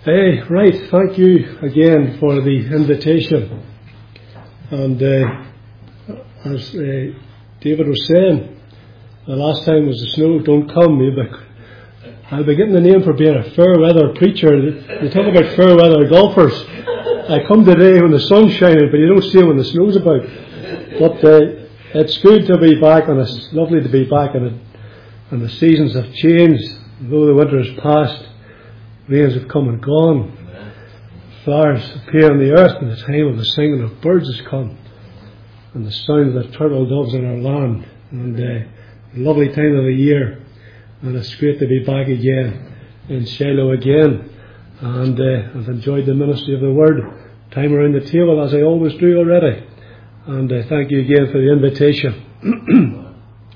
Right, thank you again for the invitation. And as David was saying, the last time was the snow don't come. I'll be getting the name for being a fair weather preacher. They talk about fair weather golfers. I come today when the sun's shining, but you don't see them when the snow's about. But it's good to be back, and it's lovely to be back, and the seasons have changed. Though the winter has passed, rains have come and gone. Flowers appear on the earth, and the time of the singing of birds has come, and the sound of the turtle doves in our land, and a lovely time of the year. And it's great to be back again in Shiloh again, and I've enjoyed the ministry of the Word, time around the table as I always do already, and thank you again for the invitation.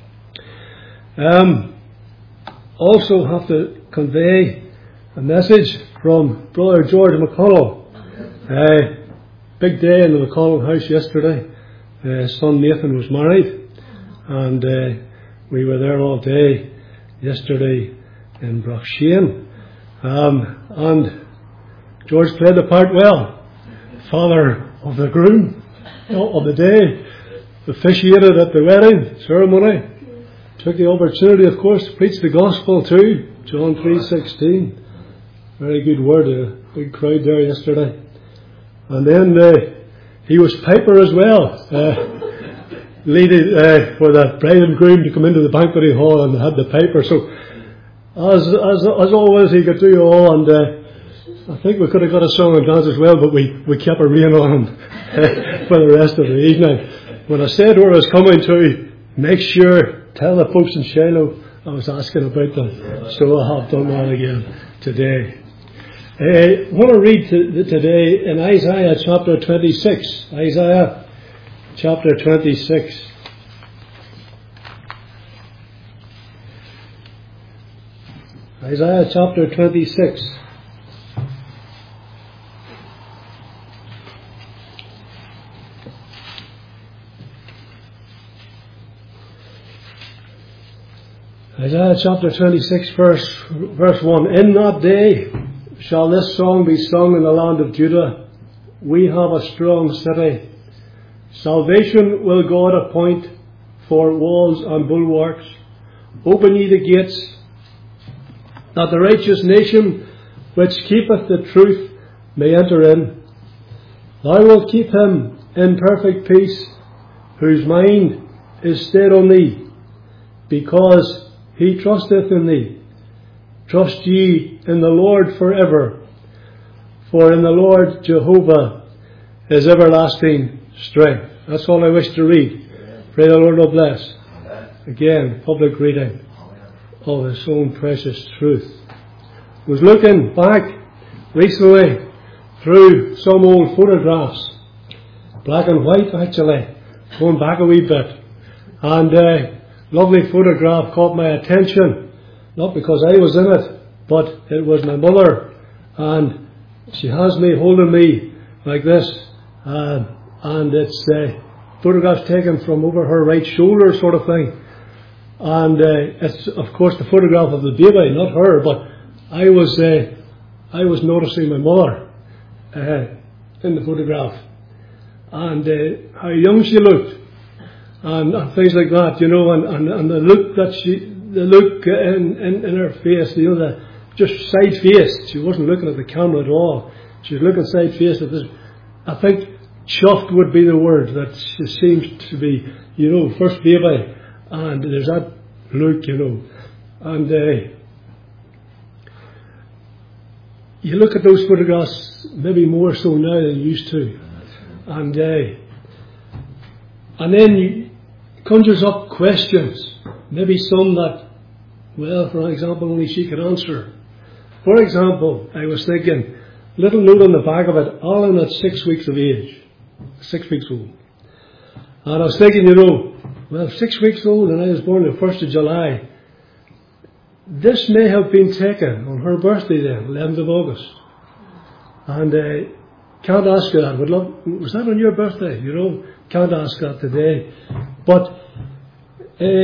Also have to convey a message from Brother George McConnell. Big day in the McConnell house yesterday. His son Nathan was married, and we were there all day yesterday in Brockshane, and George played the part well. Father of the groom of the day, officiated at the wedding ceremony, took the opportunity, of course, to preach the gospel too, John 3:16. Very good word, a big crowd there yesterday. And then he was piper as well, leading for the bride and groom to come into the banqueting hall, and had the piper. So as always, he could do all, and I think we could have got a song and dance as well, but we kept a rein on him for the rest of the evening. When I said where I was coming to, make sure, tell the folks in Shiloh I was asking about them. So I have done that again today. I want to read today in Isaiah chapter 26. Isaiah chapter 26. Isaiah chapter 26. Isaiah chapter 26 verse 1. In that day shall this song be sung in the land of Judah. We have a strong city. Salvation will God appoint for walls and bulwarks. Open ye the gates, that the righteous nation which keepeth the truth may enter in. Thou wilt keep him in perfect peace, whose mind is stayed on thee, because he trusteth in thee. Trust ye in the Lord forever, for in the Lord Jehovah is everlasting strength. That's all I wish to read. Pray the Lord will bless. Again, public reading of His own precious truth. I was looking back recently through some old photographs, black and white actually, going back a wee bit, and a lovely photograph caught my attention. Not because I was in it, but it was my mother, and she has me holding me like this, and it's photographs taken from over her right shoulder sort of thing, and it's of course the photograph of the baby, not her, but I was noticing my mother in the photograph, and how young she looked, and things like that, you know, and the look that the look in her face, you know, the just side faced. She wasn't looking at the camera at all. She was looking side faced at this. I think chuffed would be the word, that she seems to be, you know, first baby, and there's that look, you know, and you look at those photographs maybe more so now than you used to, and then you conjures up questions. Maybe some that, well, for example, only she could answer. For example, I was thinking, little note on the back of it, Alan at 6 weeks of age. 6 weeks old. And I was thinking, you know, well, 6 weeks old and I was born the 1st of July. This may have been taken on her birthday then, 11th of August. And can't ask her that. Was that on your birthday? You know, can't ask that today. But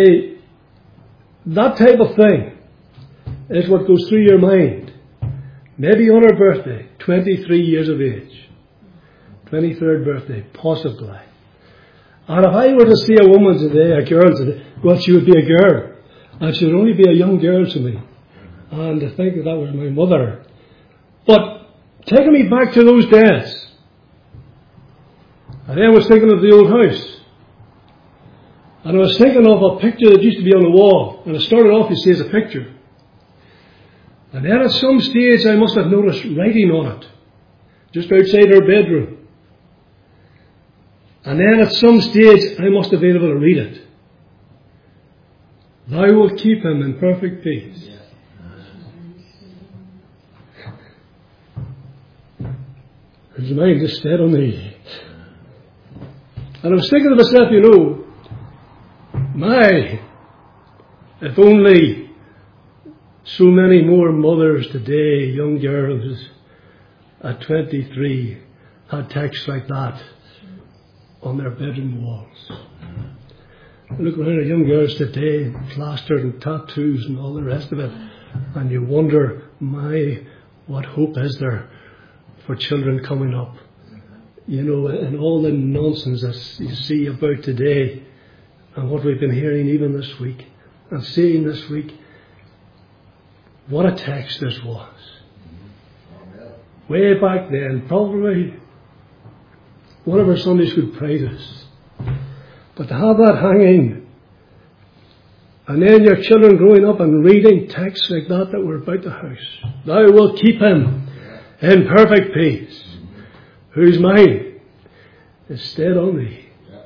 that type of thing is what goes through your mind. Maybe on her birthday, 23 years of age. 23rd birthday, possibly. And if I were to see a woman today, a girl today, well, she would be a girl. And she would only be a young girl to me. And to think that was my mother. But taking me back to those days. And then I was thinking of the old house. And I was thinking of a picture that used to be on the wall. And it started off, you see, as a picture. And then at some stage I must have noticed writing on it. Just outside her bedroom. And then at some stage I must have been able to read it. Thou wilt keep him in perfect peace. Whose mind is stayed on thee. And I was thinking to myself, if only so many more mothers today, young girls at 23, had texts like that on their bedroom walls. I look around at young girls today, plastered and tattoos and all the rest of it, and you wonder, what hope is there for children coming up? And all the nonsense that you see about today, and what we've been hearing even this week, and seeing this week. What a text this was. Way back then, probably one of our Sunday school prizes. But to have that hanging, and then your children growing up and reading texts like that were about the house. Thou wilt keep him in perfect peace, whose mind is stayed on thee.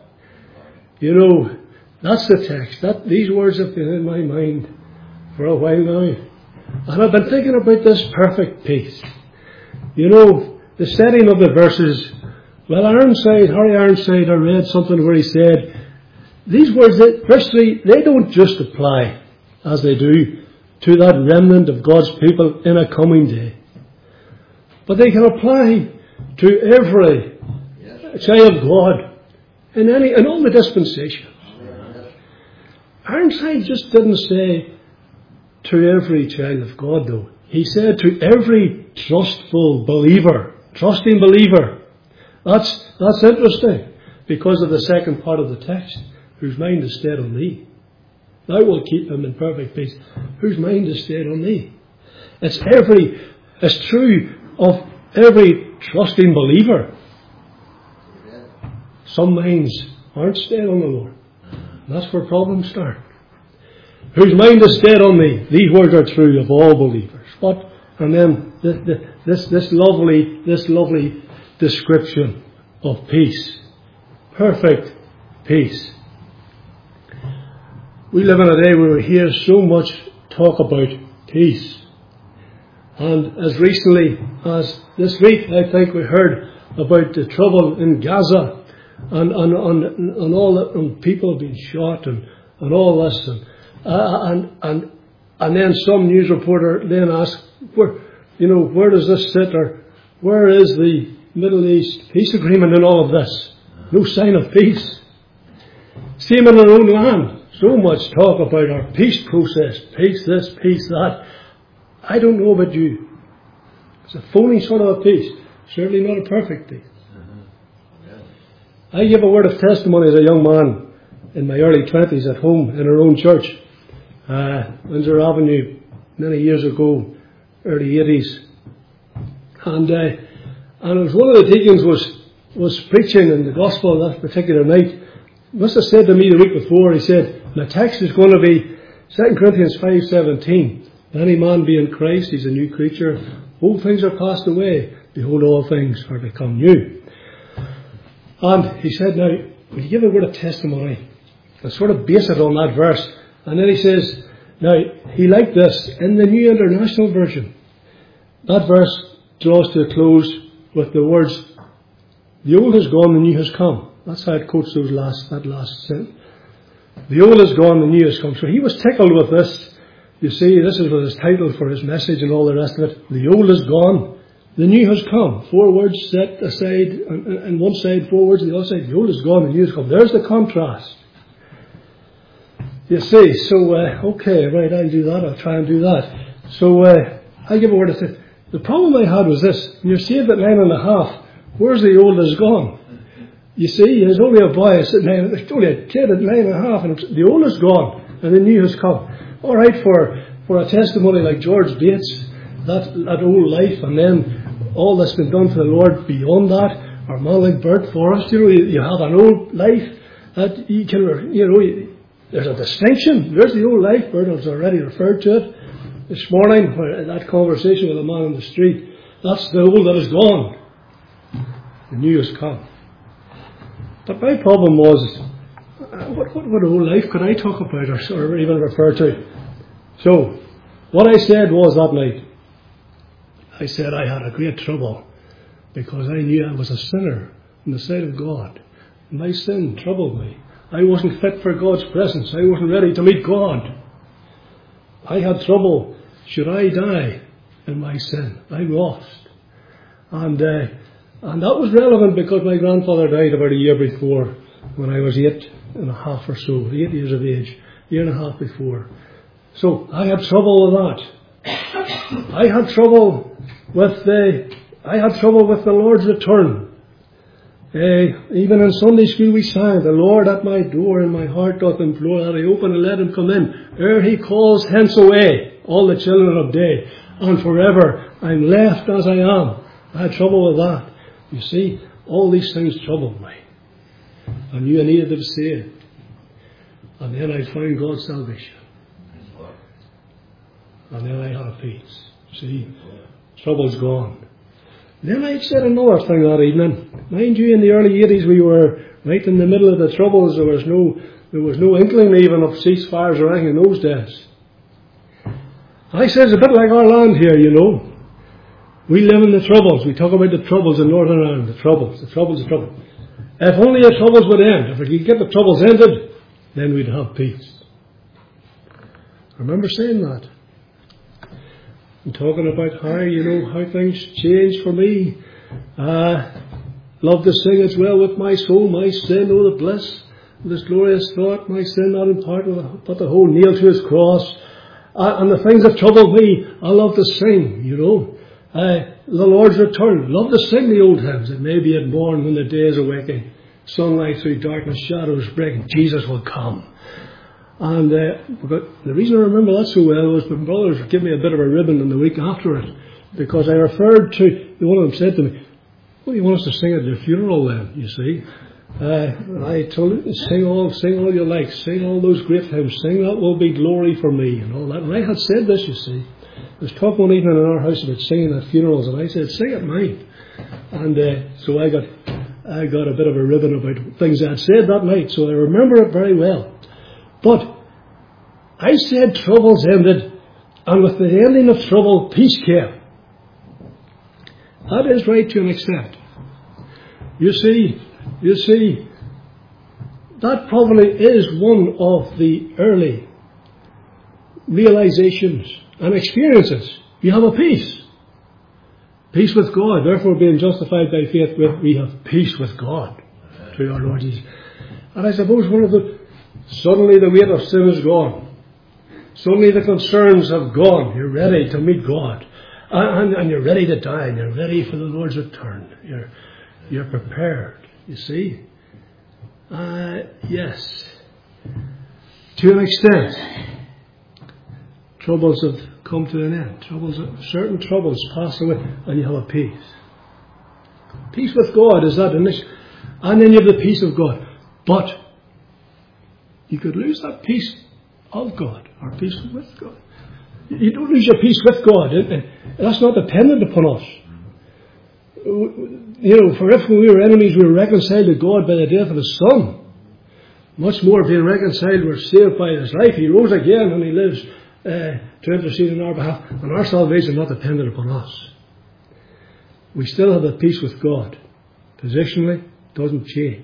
That's the text. These words have been in my mind for a while now. And I've been thinking about this perfect peace. The setting of the verses. Well, Harry Ironside, I read something where he said, these words, verse 3, they don't just apply, as they do, to that remnant of God's people in a coming day. But they can apply to every child of God in all the dispensations. Ironside just didn't say to every child of God, though. He said to every trusting believer. That's interesting, because of the second part of the text, whose mind is stayed on thee. Thou wilt keep him in perfect peace, whose mind is stayed on thee. It's true of every trusting believer. Some minds aren't stayed on the Lord. That's where problems start. Whose mind is stayed on thee. These words are true of all believers. And then this lovely description of peace. Perfect peace. We live in a day where we hear so much talk about peace. And as recently as this week, I think we heard about the trouble in Gaza and all that, and people being shot and all this, and then some news reporter then asked, where does this sit, or where is the Middle East peace agreement in all of this? No sign of peace. Same in our own land. So much talk about our peace process, peace this, peace that. I don't know about you. It's a phony sort of a peace. Certainly not a perfect peace. I gave a word of testimony as a young man in my early 20s at home in our own church, Windsor Avenue, many years ago, early 80s. And it was one of the deacons was preaching in the gospel that particular night. He must have said to me the week before, he said, my text is going to be 2 Corinthians 5:17. If any man be in Christ, he's a new creature. Old things are passed away. Behold, all things are become new. And he said, now, will you give a word of testimony and sort of base it on that verse? And then he says, now, he liked this in the New International Version. That verse draws to a close with the words, the old has gone, the new has come. That's how it quotes that last sentence. The old is gone, the new has come. So he was tickled with this. You see, this is his title for his message and all the rest of it. The old is gone, the new has come. 4 words set aside, and one side, 4 words on the other side. The old is gone, the new has come. There's the contrast. You see, so, okay, right, I'll do that. I'll try and do that. So, I give a word of The problem I had was this. When you're saved at 9.5, where's the oldest gone? You see, there's only a boy sitting there, there's only a kid at 9.5, and the oldest gone, and the new has come. All right, for a testimony like George Bates, that old life, and then all that's been done for the Lord beyond that, or a man like Bert Forrest, you have an old life that you can, there's a distinction. There's the old life. Bert has already referred to it this morning, where in that conversation with a man on the street. That's the old that is gone. The new has come. But my problem was, what old life could I talk about or even refer to? So, what I said was that night, I said I had a great trouble because I knew I was a sinner in the sight of God. My sin troubled me. I wasn't fit for God's presence. I wasn't ready to meet God. I had trouble. Should I die in my sin? I'm lost. And that was relevant because my grandfather died about a year before, when I was 8.5 or so, 8 years of age, 1.5 years before. So I had trouble with that. I had trouble with the Lord's return. Even in Sunday school we sang, the Lord at my door and my heart doth implore that I open and let him come in, ere he calls hence away all the children of day, and forever I'm left as I am. I had trouble with that. You see, all these things troubled me. I knew I needed to be saved. And then I found God's salvation. And then I had a peace. See, trouble's gone. Then I said another thing that evening. Mind you, in the early 80s we were right in the middle of the troubles. There was no inkling even of ceasefires or anything in those days. I said it's a bit like our land here, We live in the troubles. We talk about the troubles in Northern Ireland. The troubles. If only the troubles would end. If we could get the troubles ended, then we'd have peace. I remember saying that. And talking about how things changed for me. Love to sing It's Well With My Soul, my sin, oh the bliss, this glorious thought, my sin not in part, but the whole nailed to his cross. And the things that troubled me, I love to sing, the Lord's return. Love to sing the old hymns. It may be at morn when the day is awaking, sunlight through darkness, shadows breaking, Jesus will come. And the reason I remember that so well was my brothers gave me a bit of a ribbon in the week after it, because I referred to, one of them said to me, "What do you want us to sing at your funeral then, you see?" And I told him, sing all you like, sing all those great hymns, sing That Will Be Glory for Me, and all that. And I had said this, you see. There was talk one evening in our house about singing at funerals, and I said, sing at mine. And so I got a bit of a ribbon about things I had said that night, so I remember it very well. But I said troubles ended, and with the ending of trouble, peace came. That is right to an extent. You see, that probably is one of the early realizations and experiences. You have a peace. Peace with God. Therefore, being justified by faith, we have peace with God through our Lord Jesus. And I suppose suddenly the weight of sin is gone. Suddenly the concerns have gone. You're ready to meet God. And you're ready to die. And you're ready for the Lord's return. You're prepared. You see? Yes. To an extent, troubles have come to an end. Certain troubles pass away, and you have a peace. Peace with God is that initial. And then you have the peace of God. But you could lose that peace of God, or peace with God. You don't lose your peace with God. That's not dependent upon us. For if we were enemies, we were reconciled to God by the death of His Son. Much more, being reconciled, we're saved by His life. He rose again, and He lives to intercede on our behalf. And our salvation is not dependent upon us. We still have a peace with God. Positionally, it doesn't change.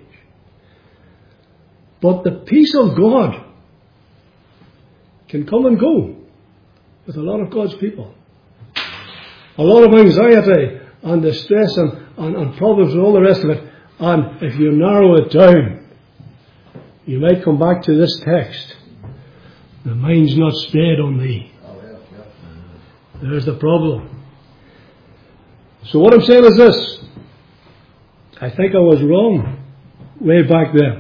But the peace of God can come and go with a lot of God's people. A lot of anxiety and distress and problems and all the rest of it. And if you narrow it down, you might come back to this text. The mind's not stayed on me. There's the problem. So what I'm saying is this. I think I was wrong way back then.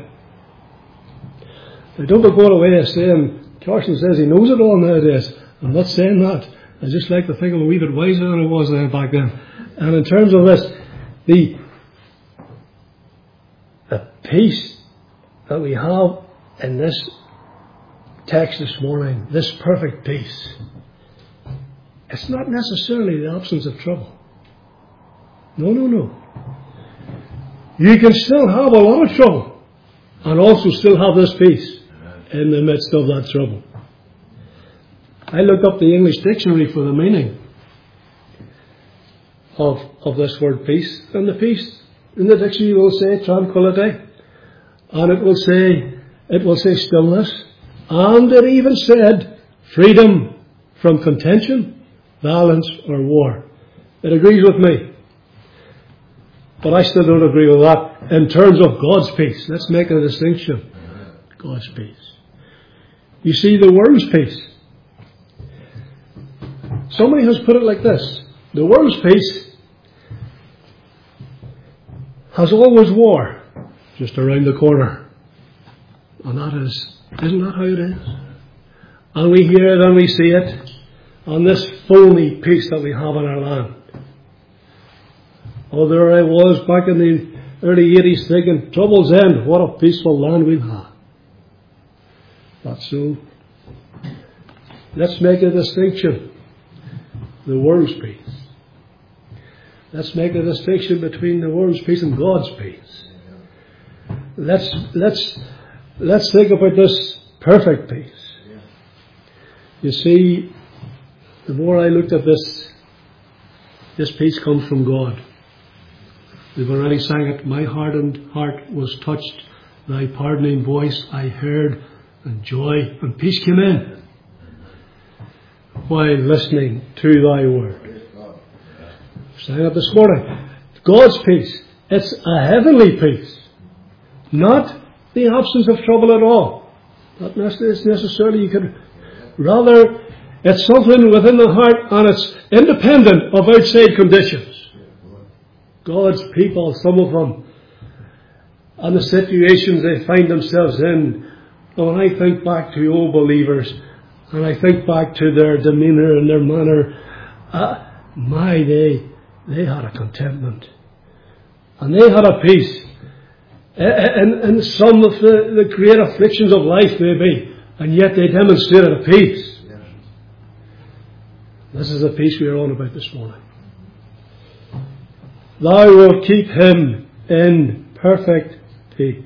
I don't go away saying, Carson says he knows it all nowadays. I'm not saying that. I just like to think I'm a wee bit wiser than I was there back then. And in terms of this, the peace that we have in this text this morning, this perfect peace, it's not necessarily the absence of trouble. No. You can still have a lot of trouble and also still have this peace in the midst of that trouble. I looked up the English dictionary for the meaning of this word peace, and the peace in the dictionary will say tranquility, and it will say stillness, and it even said freedom from contention, violence or war. It agrees with me. But I still don't agree with that in terms of God's peace. Let's make a distinction. God's peace. You see, the world's peace. Somebody has put it like this. The world's peace has always war just around the corner. And isn't that how it is? And we hear it and we see it on this phony peace that we have in our land. Oh, there I was back in the early 80s thinking, trouble's end, what a peaceful land we've had. Not so. Let's make a distinction. The world's peace. Let's make a distinction between the world's peace and God's peace. Let's think about this perfect peace. You see, the more I looked at this peace comes from God. We've already sang it. My hardened heart was touched. Thy pardoning voice I heard, and joy and peace came in while listening to thy word. Sang it this morning. God's peace. It's a heavenly peace. Not the absence of trouble at all. Not necessarily. You could rather, it's something within the heart and it's independent of outside conditions. God's people, some of them, and the situations they find themselves in. And when I think back to old believers, and I think back to their demeanour and their manner, they had a contentment. And they had a peace. And some of the great afflictions of life maybe, and yet they demonstrated a peace. This is the peace we are on about this morning. Thou wilt keep him in perfect peace.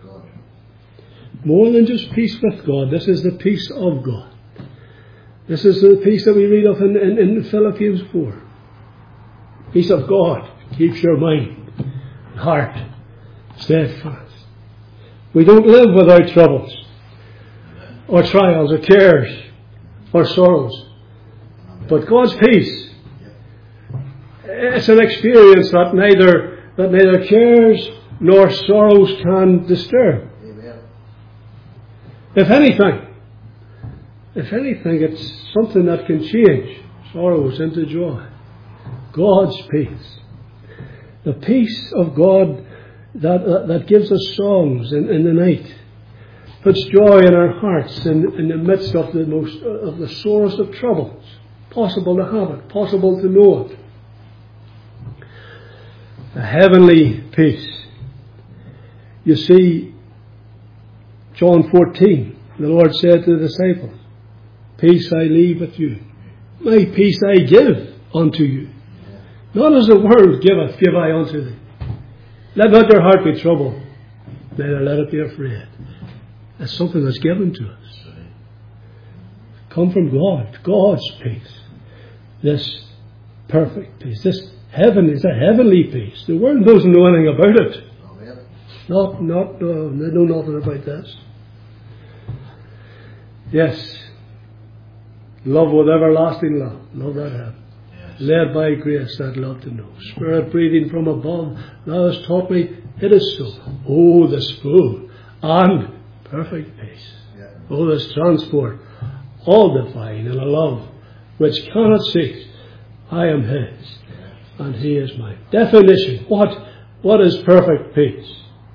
More than just peace with God. This is the peace of God. This is the peace that we read of in Philippians 4. Peace of God keeps your mind, heart steadfast. We don't live without troubles, or trials, or cares, or sorrows. But God's peace, it's an experience that neither cares nor sorrows can disturb. Amen. If anything, it's something that can change sorrows into joy. God's peace. The peace of God that gives us songs in the night. Puts joy in our hearts in the midst of the sorest of troubles. Possible to have it. Possible to know it. A heavenly peace. You see, John 14, the Lord said to the disciples, peace I leave with you. My peace I give unto you. Not as the world giveth, give I unto thee. Let not your heart be troubled, neither let it be afraid. That's something that's given to us. Come from God, God's peace. This perfect peace. This heaven is a heavenly peace. The world doesn't know anything about it. They know nothing about this. Yes. Love with everlasting love. Love that heaven. Yes. Led by grace that love to know. Spirit breathing from above. Thou hast taught me it is so. Oh, this full and perfect peace. Yeah. Oh, this transport. All divine in a love which cannot cease. I am His. and He is mine. Definition. What is perfect peace?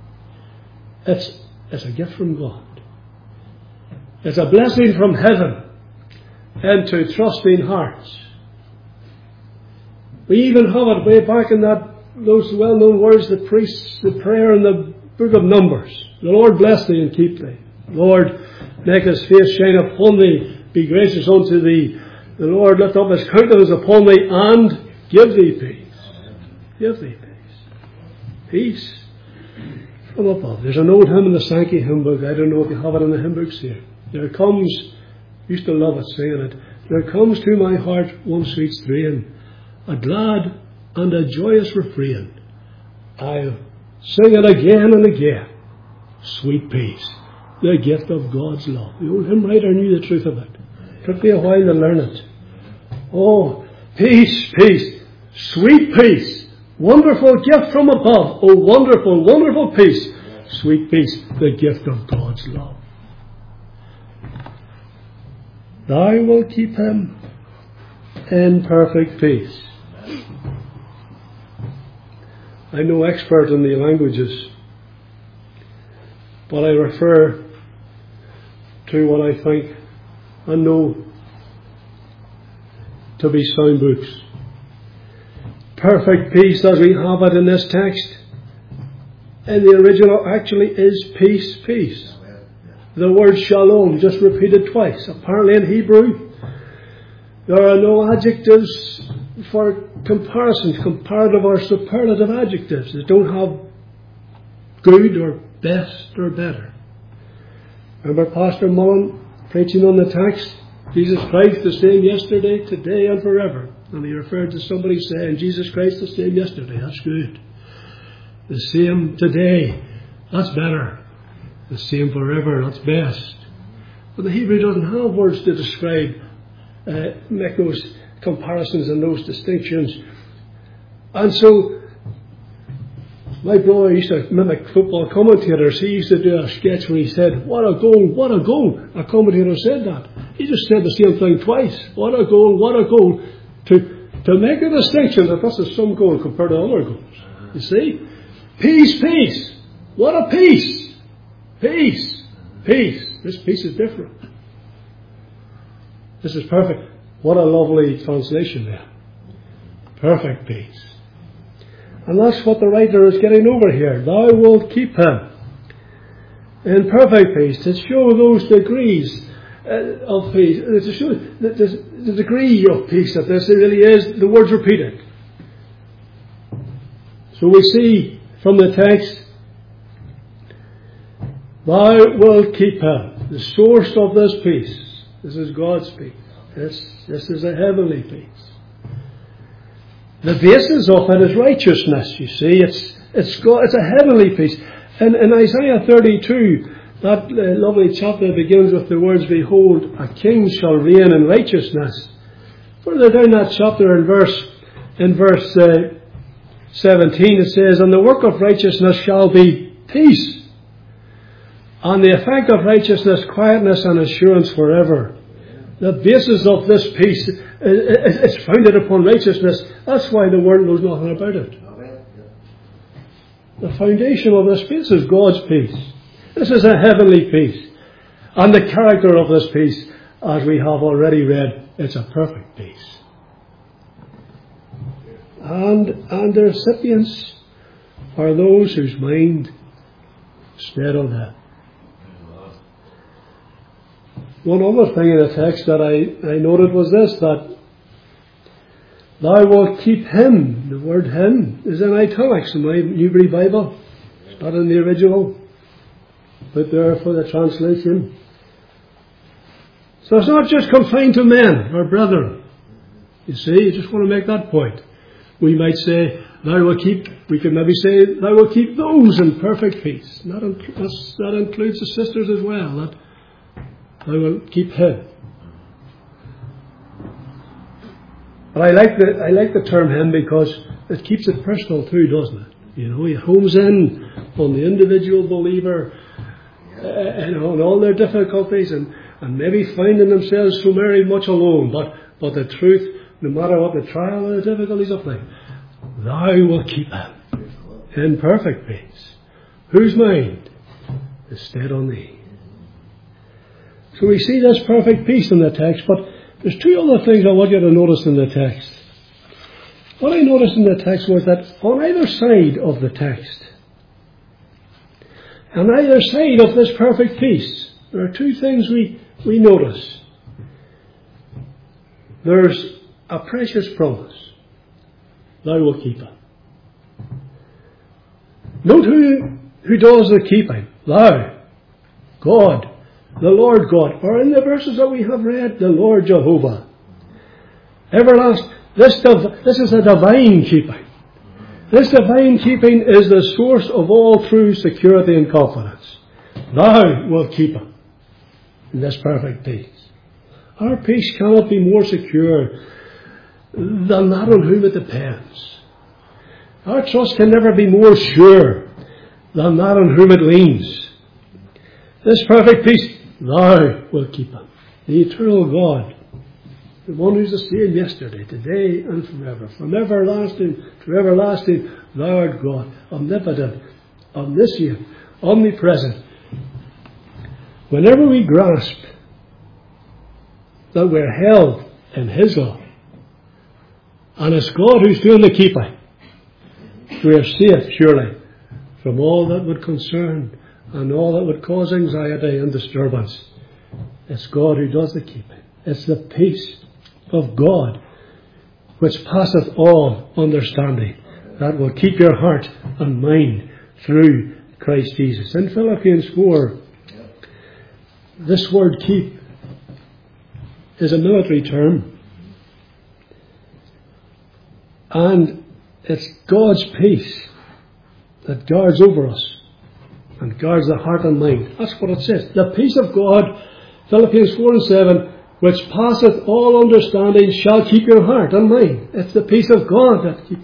It's a gift from God. It's a blessing from heaven into trusting hearts. We even have it way back in those well-known words, the prayer in the book of Numbers. The Lord bless thee and keep thee. Lord, make His face shine upon thee, be gracious unto thee. The Lord lift up His countenance upon thee and give thee peace. Give thee peace. Peace from above. There's an old hymn in the Sankey hymn book. I don't know if you have it in the hymn books here. There comes, used to love it, singing it. There comes to my heart one sweet strain, a glad and a joyous refrain. I'll sing it again and again. Sweet peace, the gift of God's love. The old hymn writer knew the truth of it. It took me a while to learn it. Oh, peace, peace, sweet peace, wonderful gift from above. Oh, wonderful, wonderful peace, sweet peace, the gift of God's love. Thou wilt keep him in perfect peace. I'm no expert in the languages, but I refer to what I think and know to be sound books. Perfect peace, as we have it in this text, in the original actually is peace, peace. The word shalom just repeated twice. Apparently in Hebrew there are no adjectives for comparisons, comparative or superlative adjectives. They don't have good or best or better. Remember Pastor Mullen preaching on the text, Jesus Christ the same yesterday, today and forever. And he referred to somebody saying, Jesus Christ the same yesterday. That's good. The same today. That's better. The same forever. That's best. But the Hebrew doesn't have words to describe, make those comparisons and those distinctions. And so, my brother used to mimic football commentators. He used to do a sketch where he said, what a goal, what a goal. A commentator said that. He just said the same thing twice. What a goal, what a goal. To make a distinction that this is some goal compared to other goals. You see? Peace, peace. What a peace. Peace, peace. This peace is different. This is perfect. What a lovely translation there. Perfect peace. And that's what the writer is getting over here. Thou wilt keep him in perfect peace, to show those degrees of peace, to show the degree of peace that this really is. The words repeated. So we see from the text, thou wilt keep him. The source of this peace. This is God's peace. This is a heavenly peace. The basis of it is righteousness, you see. It's a heavenly peace. And in Isaiah 32, that lovely chapter begins with the words, behold, a king shall reign in righteousness. Further down that chapter in verse 17 it says, and the work of righteousness shall be peace. And the effect of righteousness, quietness and assurance forever. The basis of this peace is founded upon righteousness. That's why the world knows nothing about it. The foundation of this peace is God's peace. This is a heavenly peace. And the character of this peace, as we have already read, it's a perfect peace. And the recipients are those whose mind is stayed on Him. One other thing in the text that I noted was this, that thou wilt keep him. The word him is in italics in my Newbury Bible. It's not in the original, but there for the translation. So it's not just confined to men or brethren. You see, you just want to make that point. We might say, thou wilt keep, we could maybe say, thou wilt keep those in perfect peace. That includes the sisters as well. That I will keep him. But I like the term him because it keeps it personal too, doesn't it? You know, it homes in on the individual believer and on all their difficulties and maybe finding themselves so very much alone. But the truth, no matter what the trial or the difficulties of life, Thou wilt keep him in perfect peace, whose mind is stayed on thee. So we see this perfect peace in the text, but there's two other things I want you to notice in the text. What I noticed in the text was that on either side of the text, on either side of this perfect peace, there are two things we notice. There's a precious promise. Thou wilt keep him. Note who does the keeping. Thou, God, the Lord God, or in the verses that we have read, the Lord Jehovah. Everlasting. This is a divine keeping. This divine keeping is the source of all true security and confidence. Thou wilt keep him in this perfect peace. Our peace cannot be more secure than that on whom it depends. Our trust can never be more sure than that on whom it leans. This perfect peace, thou wilt keep him. The eternal God, the one who's the same yesterday, today, and forever. From everlasting to everlasting, thou art God, omnipotent, omniscient, omnipresent. Whenever we grasp that we're held in His love, and it's God who's doing the keeping, we are safe, surely, from all that would concern and all that would cause anxiety and disturbance. It's God who does the keeping. It's the peace of God which passeth all understanding that will keep your heart and mind through Christ Jesus. In Philippians 4, this word keep is a military term, and it's God's peace that guards over us and guards the heart and mind. That's what it says. The peace of God, Philippians 4 and 7, which passeth all understanding, shall keep your heart and mind. It's the peace of God that keeps.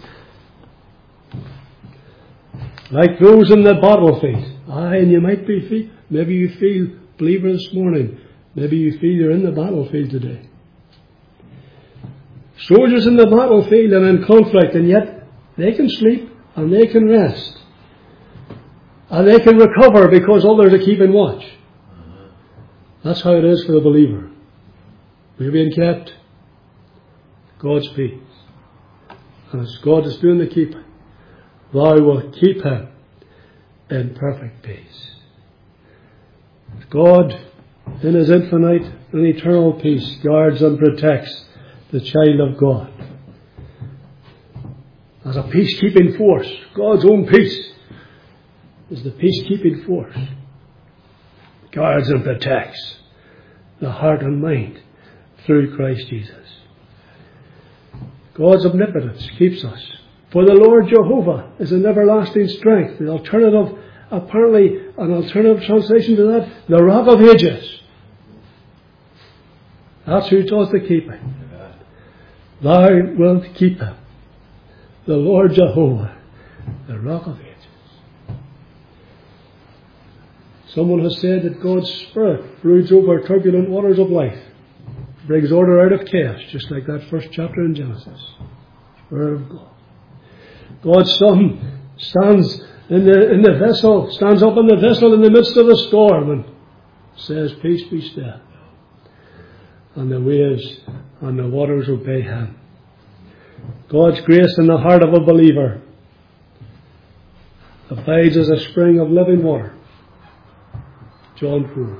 Like those in the battlefield. And you might be, maybe you feel, believer this morning, maybe you feel you're in the battlefield today. Soldiers in the battlefield and in conflict, and yet they can sleep and they can rest. And they can recover because others are keeping watch. That's how it is for the believer. We're being kept. God's peace. And it's God that's doing the keeping. Thou wilt keep him in perfect peace. God, in His infinite and eternal peace, guards and protects the child of God. As a peacekeeping force, God's own peace is the peacekeeping force. Guards and protects the heart and mind through Christ Jesus. God's omnipotence keeps us. For the Lord Jehovah is an everlasting strength. The alternative, apparently an alternative translation to that, the Rock of Ages. That's who does the keeping. Thou wilt keep him. The Lord Jehovah, the Rock of Ages. Someone has said that God's Spirit broods over turbulent waters of life, brings order out of chaos, just like that first chapter in Genesis. Spirit of God. God's Son stands in the vessel, stands up in the vessel in the midst of the storm and says, peace be still. And the waves and the waters obey Him. God's grace in the heart of a believer abides as a spring of living water. John 4.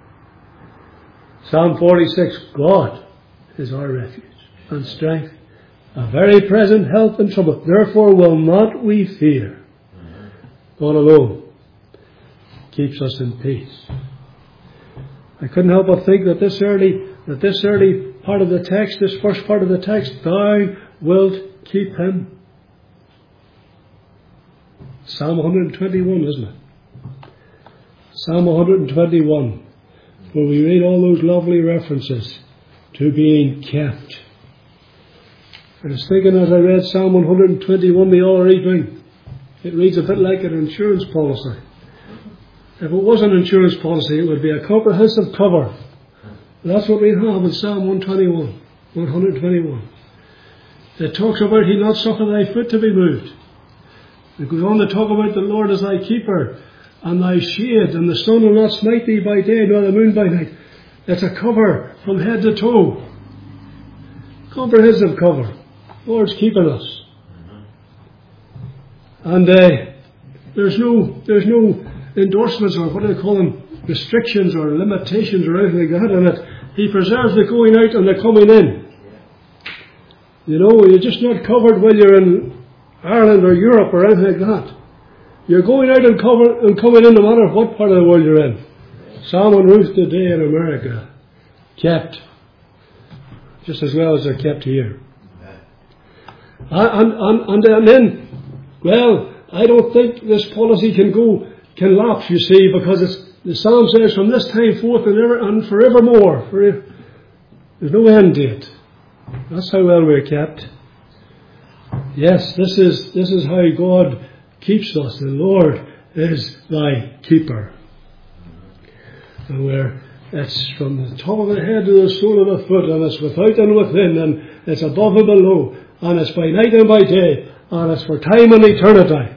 Psalm 46, God is our refuge and strength, a very present help in trouble. Therefore will not we fear. God alone keeps us in peace. I couldn't help but think that this early part of the text, this first part of the text, thou wilt keep him. Psalm 121, isn't it? Psalm 121, where we read all those lovely references to being kept. I was thinking as I read Psalm 121 the other evening, it reads a bit like an insurance policy. If it was an insurance policy, it would be a comprehensive cover. That's what we have in Psalm 121. It talks about he'll not suffer thy foot to be moved. It goes on to talk about the Lord as thy keeper and thy shade, and the sun will not smite thee by day nor the moon by night. It's a cover from head to toe. Comprehensive cover. The Lord's keeping us. And there's no endorsements or what do they call them, restrictions or limitations or anything like that in it. He preserves the going out and the coming in. You know, you're just not covered when you're in Ireland or Europe or anything like that. You're going out and coming in no matter what part of the world you're in. Sam and Ruth today in America, kept just as well as they're kept here. And then, well, I don't think this policy can lapse, you see, because the Psalm says from this time forth and forevermore. There's no end date. That's how well we're kept. Yes, this is how God keeps us. The Lord is thy keeper. And it's from the top of the head to the sole of the foot, and it's without and within, and it's above and below, and it's by night and by day, and it's for time and eternity.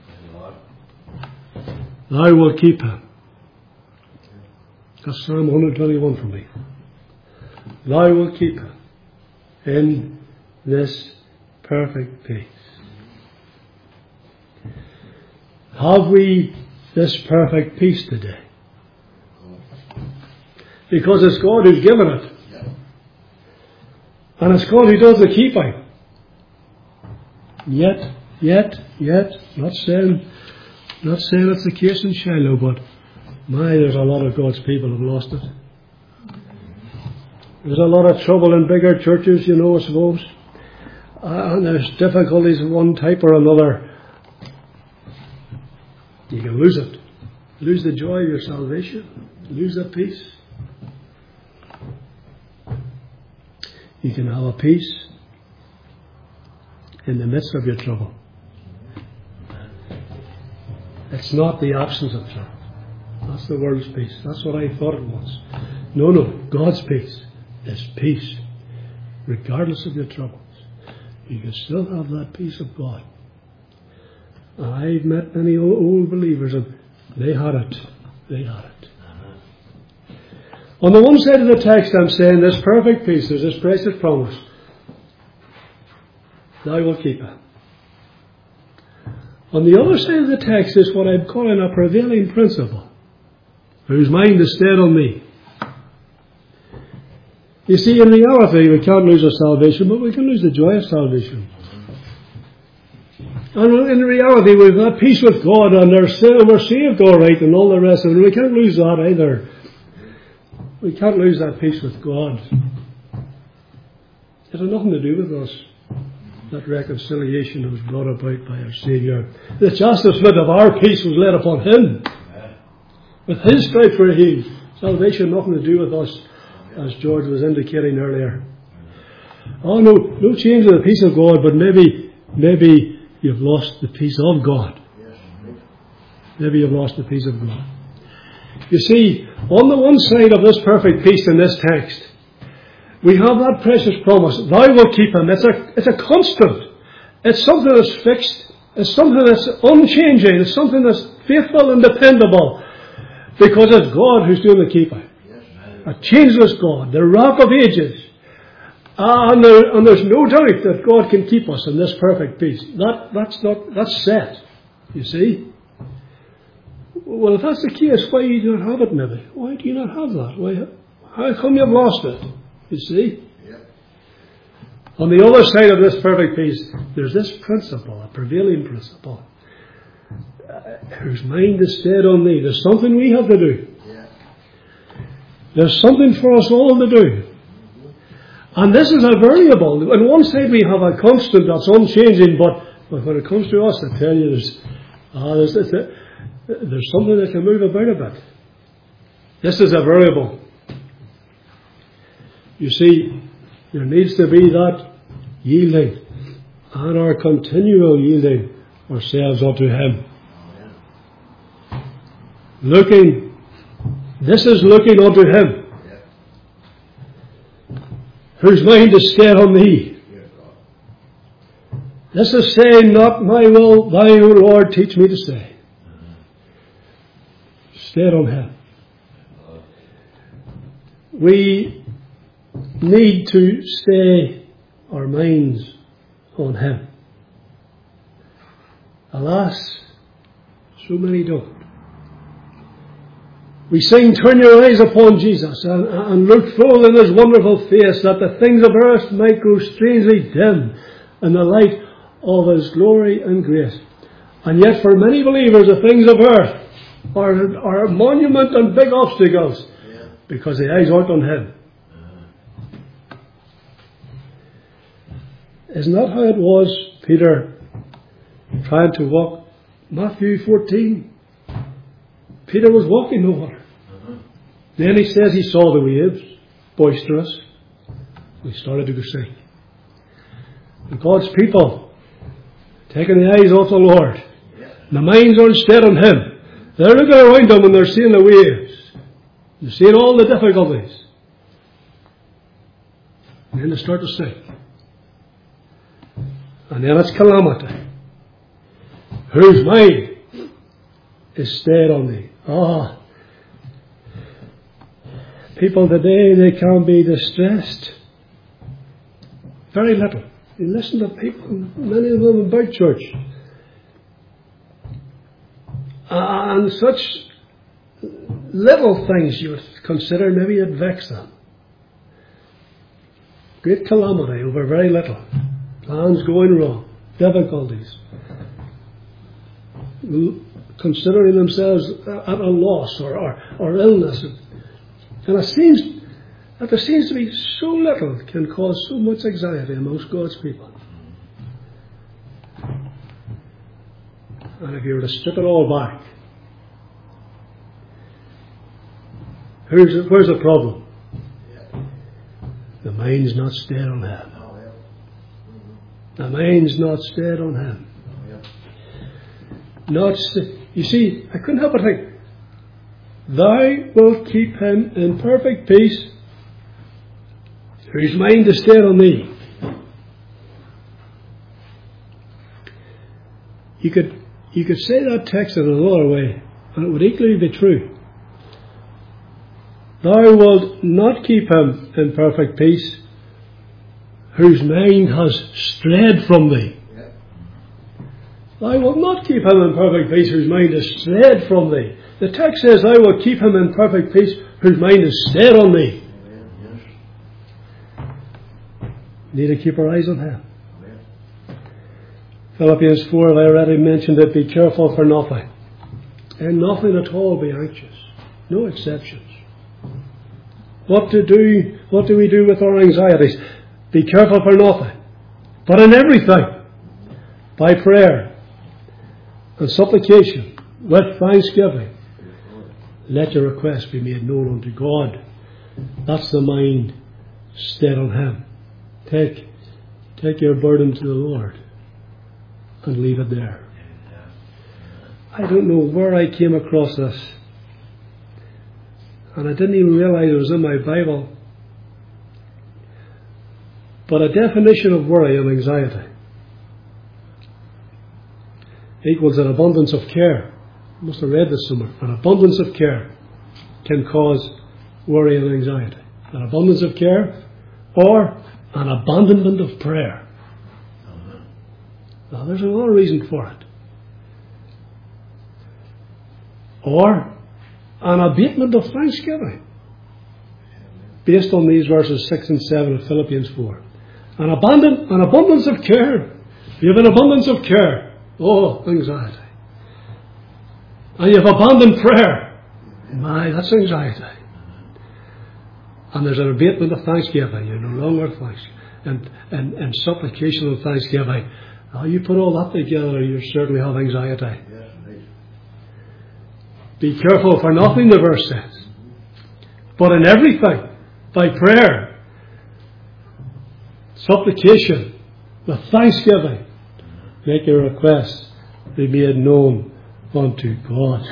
Thou will keep him. That's Psalm 121 for me. Thou will keep him in this perfect peace. Have we this perfect peace today? Because it's God who's given it. And it's God who does the keeping. Yet, not saying it's the case in Shiloh, but there's a lot of God's people who have lost it. There's a lot of trouble in bigger churches, you know, I suppose. And there's difficulties of one type or another. You can lose it. Lose the joy of your salvation. Lose the peace. You can have a peace in the midst of your trouble. It's not the absence of trouble. That's the world's peace. That's what I thought it was. No. God's peace is peace. Regardless of your troubles. You can still have that peace of God. I've met many old believers and they had it. On the one side of the text I'm saying this perfect peace, there's this precious promise. Thou will keep it. On the other side of the text is what I'm calling a prevailing principle. Whose mind is stayed on me. You see, in reality we can't lose our salvation, but we can lose the joy of salvation. And in reality we've got peace with God and we're saved all right and all the rest of it. We can't lose that either. We can't lose that peace with God. It had nothing to do with us. That reconciliation that was brought about by our Saviour. The chastisement of our peace was laid upon Him. With His stripes we're healed. Salvation nothing to do with us, as George was indicating earlier. Oh no change in the peace of God, but maybe you've lost the peace of God. Maybe you've lost the peace of God. You see, on the one side of this perfect peace in this text, we have that precious promise, thou will keep him. It's a constant. It's something that's fixed. It's something that's unchanging. It's something that's faithful and dependable. Because it's God who's doing the keeping. A changeless God, the rock of ages. And there's no doubt that God can keep us in this perfect peace. That's set. You see? Well, if that's the case, why do you not have it, maybe? Why do you not have that? How come you've lost it? You see? Yep. On the other side of this perfect peace, there's this principle, a prevailing principle, whose mind is stayed on thee. There's something we have to do. Yeah. There's something for us all to do. And this is a variable. On one side we have a constant that's unchanging, but when it comes to us, I tell you, there's something that can move about a bit. This is a variable. You see, there needs to be that yielding and our continual yielding ourselves unto Him. This is looking unto Him, whose mind is stayed on thee. This is saying, not my will, thy, O Lord, teach me to stay. Stay on Him. We need to stay our minds on Him. Alas, so many don't. We sing, turn your eyes upon Jesus and look full in His wonderful face, that the things of earth might grow strangely dim in the light of His glory and grace. And yet for many believers the things of earth are a monument and big obstacles because the eyes aren't on Him. Isn't that how it was, Peter trying to walk? Matthew 14. Peter was walking the water. Then he says he saw the waves, boisterous. He started to go sink. And God's people, taking the eyes off the Lord, and the minds are instead on Him. They're looking around them and they're seeing the waves. They're seeing all the difficulties. And then they start to sink. And then it's calamity. Whose mind is stayed on Thee? People today, they can be distressed. Very little. You listen to people, many of them about church. And such little things you would consider maybe it vex them. Great calamity over very little. Plans going wrong. Difficulties. Considering themselves at a loss or illness. And it seems that there seems to be so little can cause so much anxiety amongst God's people. And if you were to strip it all back, where's the problem? The mind's not stayed on Him. The mind's not stayed on Him. You see, I couldn't help but think, Thou wilt keep him in perfect peace, whose mind is stayed on Thee. You could say that text in another way, and it would equally be true. Thou wilt not keep him in perfect peace, whose mind has strayed from Thee. Thou wilt not keep him in perfect peace, whose mind is strayed from Thee. The text says, Thou wilt keep him in perfect peace, whose mind is stayed on Thee. We need to keep our eyes on Him. Philippians 4, I already mentioned it, be careful for nothing. And nothing at all be anxious. No exceptions. What do we do with our anxieties? Be careful for nothing. But in everything, by prayer and supplication, with thanksgiving, let your requests be made known unto God. That's the mind stayed on Him. Take your burden to the Lord and leave it there. I don't know where I came across this, and I didn't even realize it was in my Bible. But a definition of worry and anxiety equals an abundance of care. I must have read this somewhere. An abundance of care can cause worry and anxiety. An abundance of care or an abandonment of prayer. Now there's another reason for it. Or an abatement of thanksgiving. Based on these verses 6 and 7 of Philippians 4. An abundance of care. You have an abundance of care. Oh, anxiety. And you have abandoned prayer. My, that's anxiety. And there's an abatement of thanksgiving. You're no longer thanksgiving. And supplication and thanksgiving. Now you put all that together, you certainly have anxiety. Be careful for nothing, the verse says. But in everything, by prayer, supplication, with thanksgiving, make your requests be made known unto God.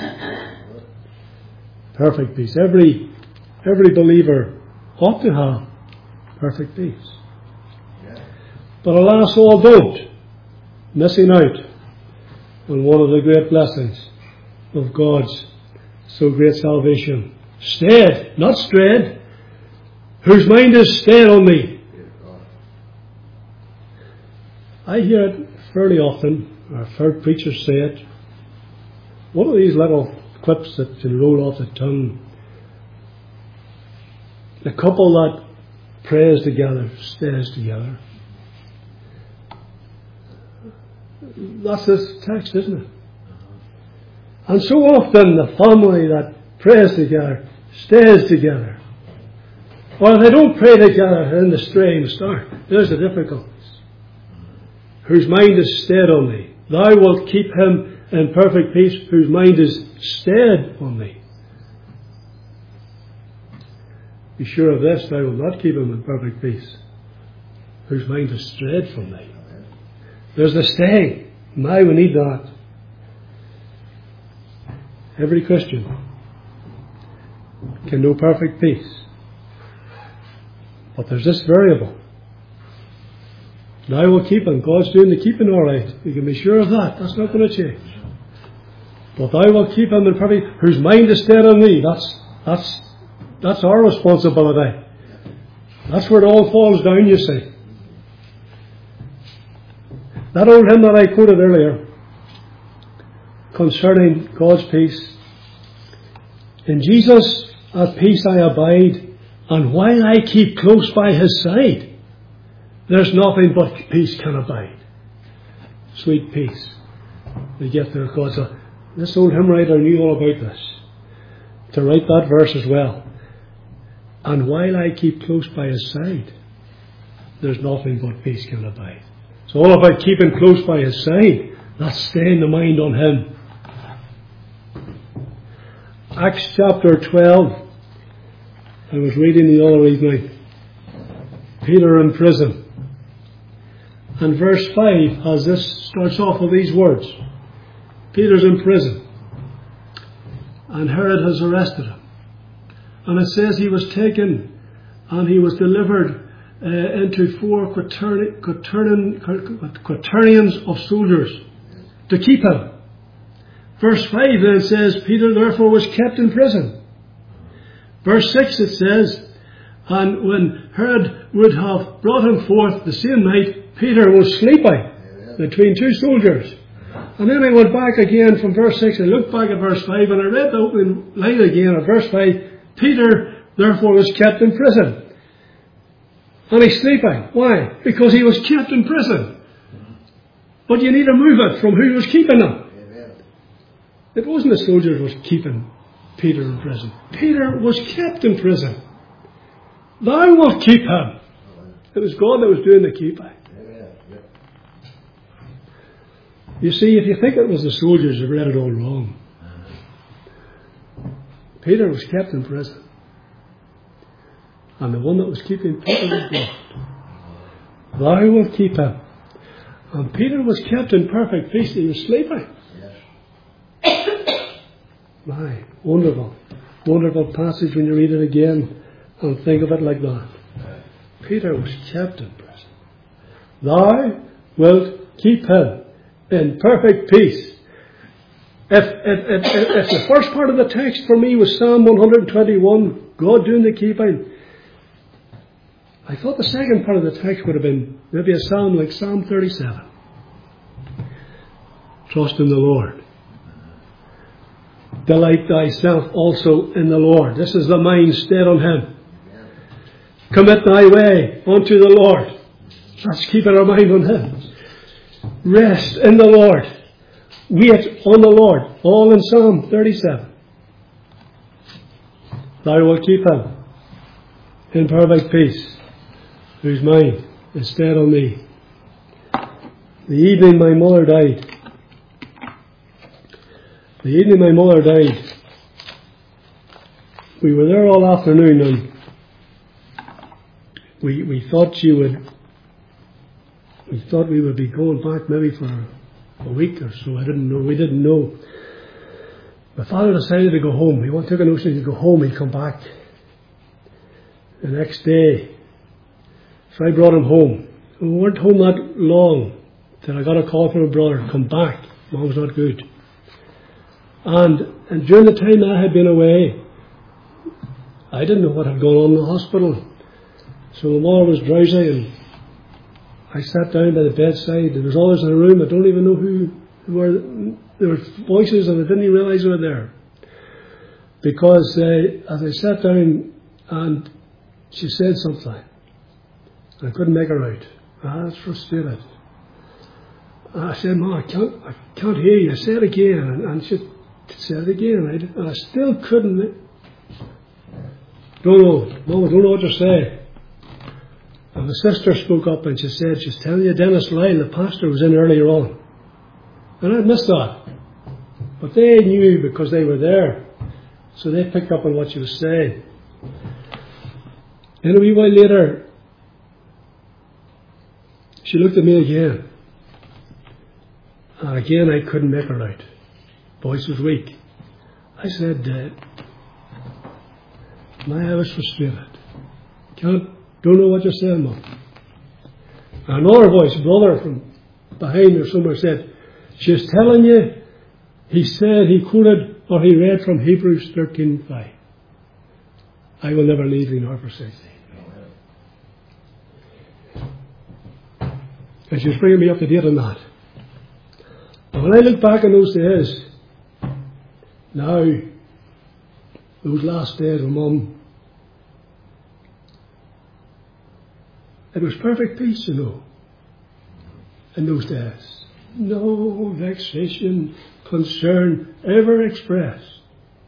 Perfect peace. Every believer ought to have perfect peace. But alas, all don't. missing out on one of the great blessings of God's so great salvation. Stayed, not strayed. Whose mind is stayed on me. I hear it fairly often. I've heard preachers say it. One of these little quips that can roll off the tongue. The couple that prays together stays together. That's this text, isn't it? And so often the family that prays together stays together. Or if they don't pray together, then the straying start. There's the difficulties. Whose mind is stayed on thee. Thou wilt keep him in perfect peace, whose mind is stayed on thee. Be sure of this, thou wilt not keep him in perfect peace, whose mind is strayed from thee. There's the staying. Now we need that. Every Christian can know perfect peace. But there's this variable. Now we'll keep him. God's doing the keeping all right. You can be sure of that. That's not going to change. But thou wilt keep him in perfect, whose mind is stayed on thee. That's our responsibility. That's where it all falls down, you see. That old hymn that I quoted earlier, concerning God's peace. In Jesus at peace I abide, and while I keep close by his side, there's nothing but peace can abide. Sweet peace. We get there, God. So this old hymn writer knew all about this. To write that verse as well. And while I keep close by his side, there's nothing but peace can abide. It's all about keeping close by his side. That's staying the mind on him. Acts chapter 12. I was reading the other evening. Peter in prison. And verse 5 has this, starts off with these words. Peter's in prison. And Herod has arrested him. And it says he was taken and he was delivered into 4 quaternions of soldiers to keep him. Verse 5 then says, Peter therefore was kept in prison. Verse 6 it says, and when Herod would have brought him forth the same night, Peter was sleeping between 2 soldiers. And then I went back again from verse 6 and looked back at verse 5 and I read the opening line again at verse 5. Peter therefore was kept in prison. And he's sleeping. Why? Because he was kept in prison. But you need to move it from who was keeping him. It wasn't the soldiers was keeping Peter in prison. Peter was kept in prison. Thou wilt keep him. It was God that was doing the keeping. You see, if you think it was the soldiers, you've read it all wrong. Peter was kept in prison. And the one that was keeping Peter was God. Thou wilt keep him. And Peter was kept in perfect peace. He was sleeping. My, wonderful. Wonderful passage when you read it again and think of it like that. Peter was kept in prison. Thou wilt keep him in perfect peace. If the first part of the text for me was Psalm 121, God doing the keeping, I thought the second part of the text would have been maybe a psalm like Psalm 37. Trust in the Lord. Delight thyself also in the Lord. This is the mind stayed on him. Commit thy way unto the Lord. That's keeping our mind on him. Rest in the Lord. Wait on the Lord. All in Psalm 37. Thou wilt keep him in perfect peace, whose mind is stayed on thee. The evening my mother died. We were there all afternoon and we thought we would be going back maybe for a week or so. We didn't know. My father decided to go home. He took a notion to go home. He'd come back the next day. So I brought him home. We weren't home that long. that I got a call from a brother, come back, Mom's not good. And during the time I had been away, I didn't know what had gone on in the hospital. So the mother was drowsy, and I sat down by the bedside. There was others in the room. I don't even know who were. There were voices, and I didn't even realise they were there. Because as I sat down, and she said something, and I couldn't make her out. I was frustrated. And I said, "Mom, I can't hear you. Say it again." And she said it again, and I still couldn't. Don't know, Mom, I don't know what to say. And the sister spoke up and she said, she's telling you Dennis Lyle, the pastor, was in earlier on. And I missed that. But they knew because they were there. So they picked up on what she was saying. And a wee while later, she looked at me again. And again I couldn't make her out. Voice was weak. I said, I was frustrated. Don't know what you're saying, Mom. Another voice, brother from behind or somewhere, said, she's telling you, he said, he quoted, or he read from Hebrews 13:5. I will never leave thee nor forsake thee. And she was bringing me up to date on that. And when I look back on those days, now, those last days with Mum, it was perfect peace, you know, in those days. No vexation, concern ever expressed.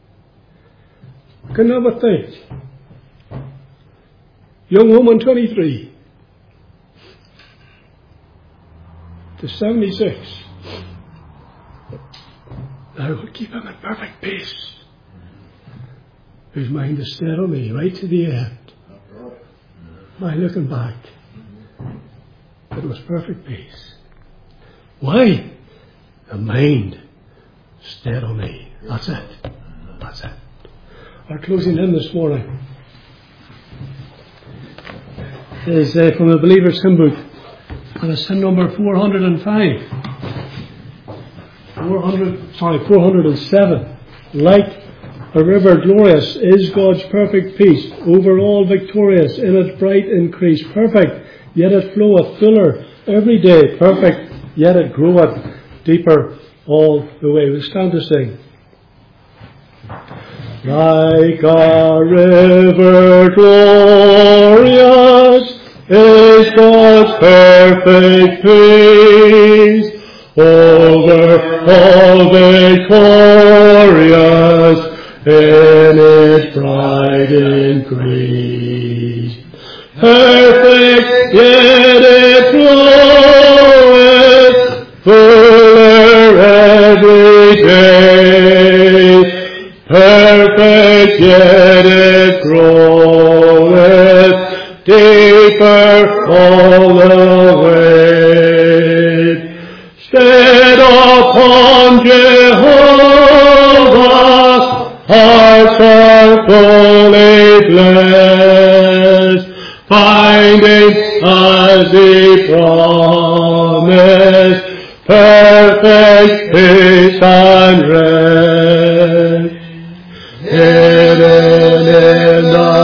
I can never think. Young woman, 23 to 76. I will keep him in perfect peace, whose mind is stayed on me right to the end. My looking back, it was perfect peace. Why? The mind stayed on me. That's it. That's it. Our closing hymn this morning is from the Believer's Hymn Book, and it's hymn number 405. 407. Like a river glorious is God's perfect peace, over all victorious in its bright increase. Perfect, yet it floweth fuller every day. Perfect, yet it groweth deeper all the way. We stand to sing. Like a river glorious is God's perfect peace, over all victorious in its bright increase. Perfect, yet it floweth fuller every day. Perfect, yet it groweth deeper all the way. Stead upon Jehovah, hearts are fully blessed, finding as he promised perfect peace and rest. Hidden in the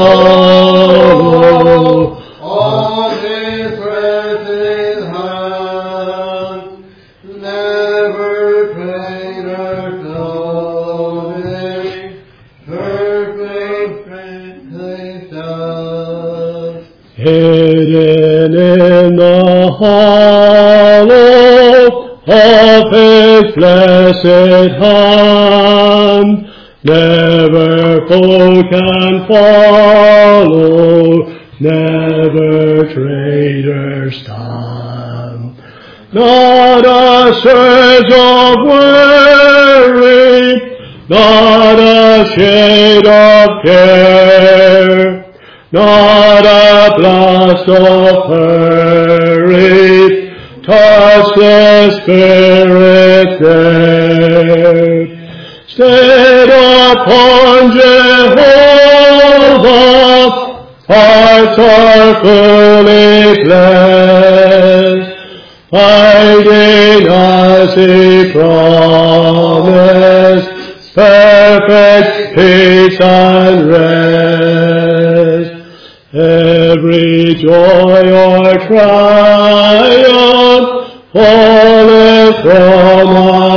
hollow of his present hand, never greater glory, perfect presence. Hidden in the hollow of his blessed hand, never foe can follow, never traitor stand. Not a surge of worry, not a shade of care, not a blast of hurry, touch the Spirit there. Stayed upon Jehovah, hearts are fully blessed, as He promised, perfect peace and rest. Every joy or triumph falleth from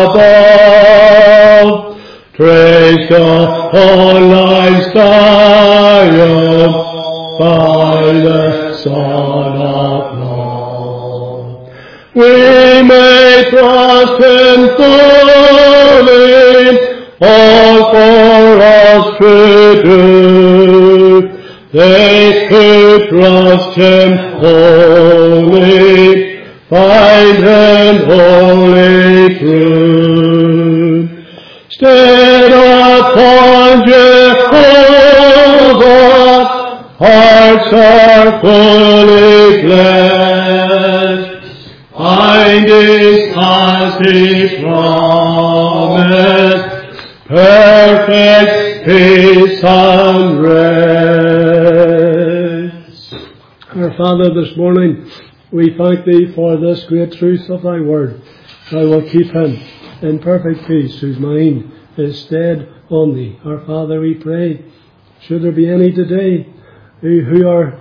above. Trace the online triumph by the Son of Love. We may trust Him fully, all for us to do. They who trust Him wholly find Him wholly true. Stand upon Jehovah, hearts are fully blessed. Find His as He promised, perfect peace and rest. Our Father, this morning we thank Thee for this great truth of Thy word. Thou wilt keep him in perfect peace whose mind is stayed on Thee. Our Father, we pray, should there be any today who are